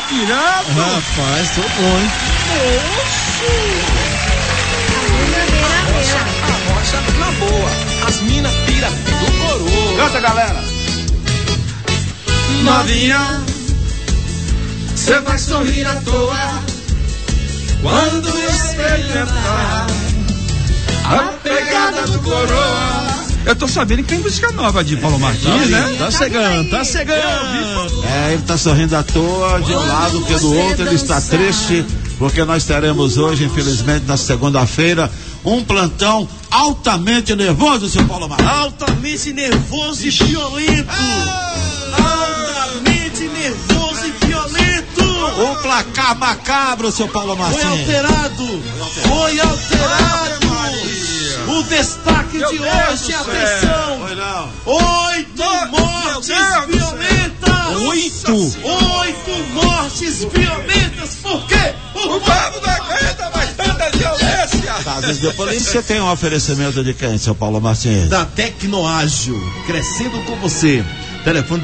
inspirado. Rapaz, tô bom, hein? Arrocha na boa, as mina pira do coroa. Canta, galera. Novinha, cê vai sorrir à toa quando experimentar a pegada do coroa. Eu tô sabendo que tem música nova de Paulo Martins, né? Tá chegando. Ele tá sorrindo à toa, de um lado, pelo outro ele está triste, porque nós teremos hoje, infelizmente, na segunda-feira, um plantão altamente nervoso, seu Paulo Martins. Altamente nervoso e violento. Altamente nervoso e violento. O placar macabro, seu Paulo Martins. Foi alterado. O destaque de hoje, atenção. 8 mortes violentas. 8 mortes violentas. Por quê? O povo não aguenta mais tanta violência. Casos de polícia tem um oferecimento de quem, seu Paulo Martins? Da Tecnoágil, crescendo com você. Telefone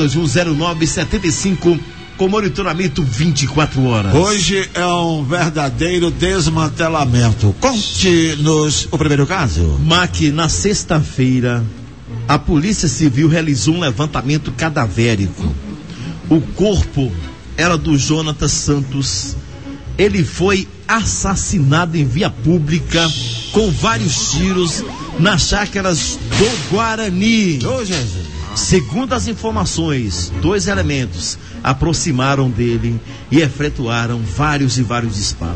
34210975, com monitoramento 24 horas. Hoje é um verdadeiro desmantelamento. Conte-nos o primeiro caso. Mac, na sexta-feira, a Polícia Civil realizou um levantamento cadavérico. O corpo era do Jonatas Santos. Ele foi assassinado em via pública com vários tiros nas chácaras do Guarani. Ô, Jesus. Segundo as informações, 2 elementos aproximaram dele e efetuaram vários disparos.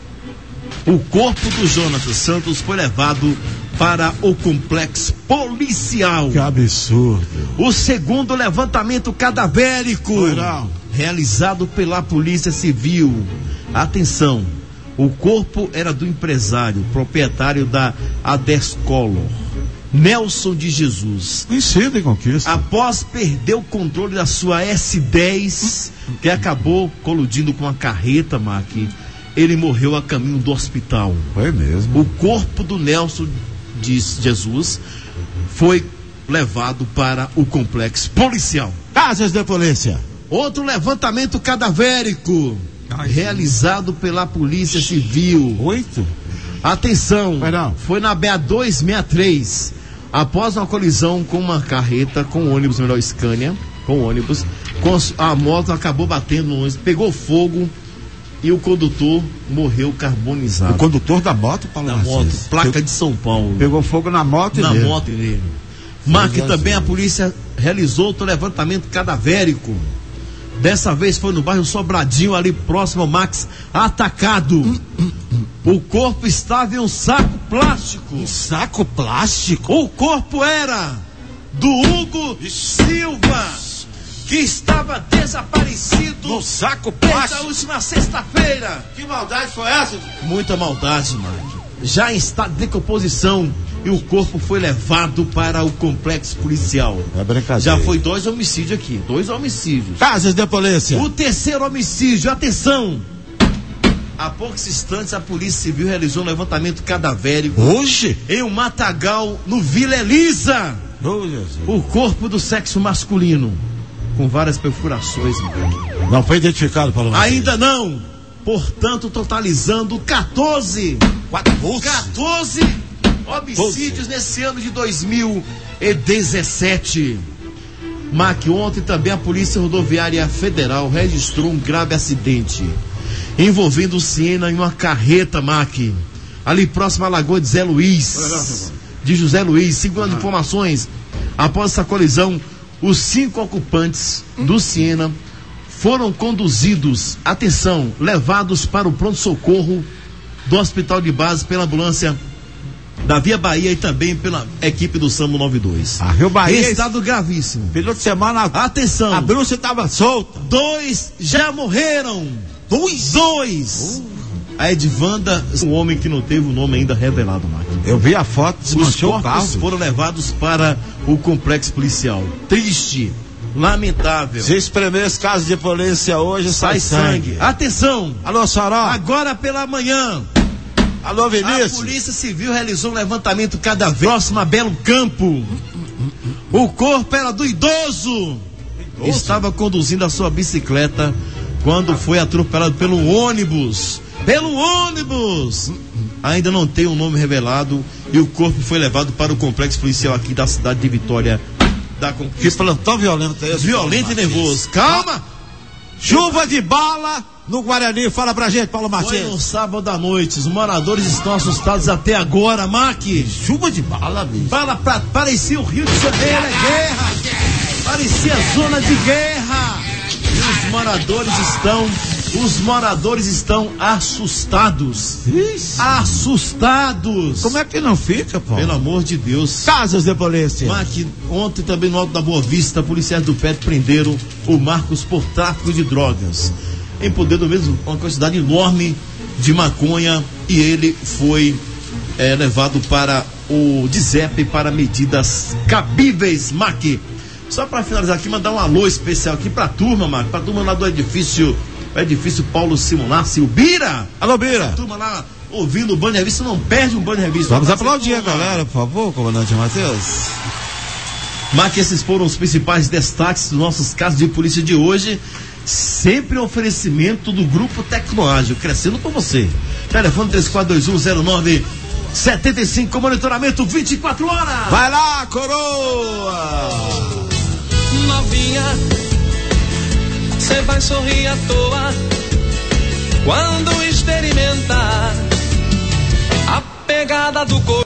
O corpo do Jonatas Santos foi levado para o complexo policial. Que absurdo. O segundo levantamento cadavérico realizado pela Polícia Civil. Atenção, o corpo era do empresário, proprietário da Adescolor, Nelson de Jesus. Conhecido em Conquista. Após perder o controle da sua S10, que acabou colidindo com a carreta, Mark, ele morreu a caminho do hospital. Foi mesmo. O corpo do Nelson de Jesus foi levado para o complexo policial. Casos de polícia. Outro levantamento cadavérico realizado pela Polícia Civil. 8? Atenção, foi na BA-263, após uma colisão com uma carreta, com o ônibus, melhor, Scania, com o ônibus, a moto acabou batendo no ônibus, pegou fogo e o condutor morreu carbonizado. O condutor da moto, Paulo Da Martins. moto, placa de São Paulo. Pegou fogo na moto Na dele. moto dele. Mark, também a polícia realizou outro levantamento cadavérico. Dessa vez foi no bairro Sobradinho, ali próximo ao Max Atacado. O corpo estava em um saco plástico. Um saco plástico? O corpo era do Hugo Silva, que estava desaparecido no saco desde plástico. a última sexta-feira. Que maldade foi essa? Muita maldade, Mark. Já em estado de decomposição, e o corpo foi levado para o complexo policial. É brincadeira. Já foi 2 homicídios aqui, 2 homicídios. Casos de polícia. O terceiro homicídio, atenção! Há poucos instantes a Polícia Civil realizou um levantamento cadavérico. Hoje? Em um matagal no Vila Elisa. Oh, Jesus. O corpo do sexo masculino, com várias perfurações. Não foi identificado, Paulo Martins? Ainda não. Portanto, totalizando 14 homicídios nesse ano de 2017. Mac, ontem também a Polícia Rodoviária Federal registrou um grave acidente envolvendo o Siena em uma carreta, Mac, ali próximo à Lagoa de Zé Luiz, de José Luiz. Segundo as informações, após essa colisão, os 5 ocupantes do Siena foram conduzidos, atenção, levados para o pronto-socorro do Hospital de Base pela ambulância da Via Bahia e também pela equipe do SAMU 92. A Rio Bahia. Estado gravíssimo. Final de semana, atenção, a bruxa estava solta. 2 já morreram. 2. A Edvanda, um homem que não teve o nome ainda revelado, Marcos. Eu vi a foto, desmanchou o carro. Os corpos foram levados para o complexo policial. Triste, lamentável. Se espremer esse caso de polícia hoje, sai sangue. Atenção. Alô, Saró. Agora pela manhã. Alô, Vinícius. A Polícia Civil realizou um levantamento cadavérico próximo a Belo Campo. O corpo era do idoso. Estava conduzindo a sua bicicleta quando foi atropelado pelo ônibus. Ainda não tem um nome revelado e o corpo foi levado para o complexo policial aqui da cidade de Vitória da Conquista. Que plantão violento é esse? Violento e nervoso. Calma! Chuva de bala no Guarani. Fala pra gente, Paulo Foi Martins. no sábado à noite. Os moradores estão assustados até agora, Mac. Chuva de bala, bicho. Bala parecia o Rio de Janeiro, é guerra. Parecia zona de guerra. E os moradores estão assustados. Ixi. Assustados. Como é que não fica, Paulo? Pelo amor de Deus. Casos de polícia. Mac, ontem também no Alto da Boa Vista, policiais do PET prenderam o Marcos por tráfico de drogas. Em poder do mesmo, uma quantidade enorme de maconha, e ele foi levado para o DIZEP para medidas cabíveis, Mac. Só para finalizar aqui, mandar um alô especial aqui pra turma, Mac, pra turma lá do edifício Paulo Simonácio, o Bira. Alô, Bira. A turma lá ouvindo o Band Revista, não perde um Band Revista. Vamos aplaudir a galera, por favor, comandante Matheus. Mac, esses foram os principais destaques dos nossos casos de polícia de hoje. Sempre oferecimento do Grupo Tecnoágil, crescendo com você. Telefone 34210975, com monitoramento 24 horas. Vai lá, coroa! Novinha, cê vai sorrir à toa quando experimentar a pegada do corpo.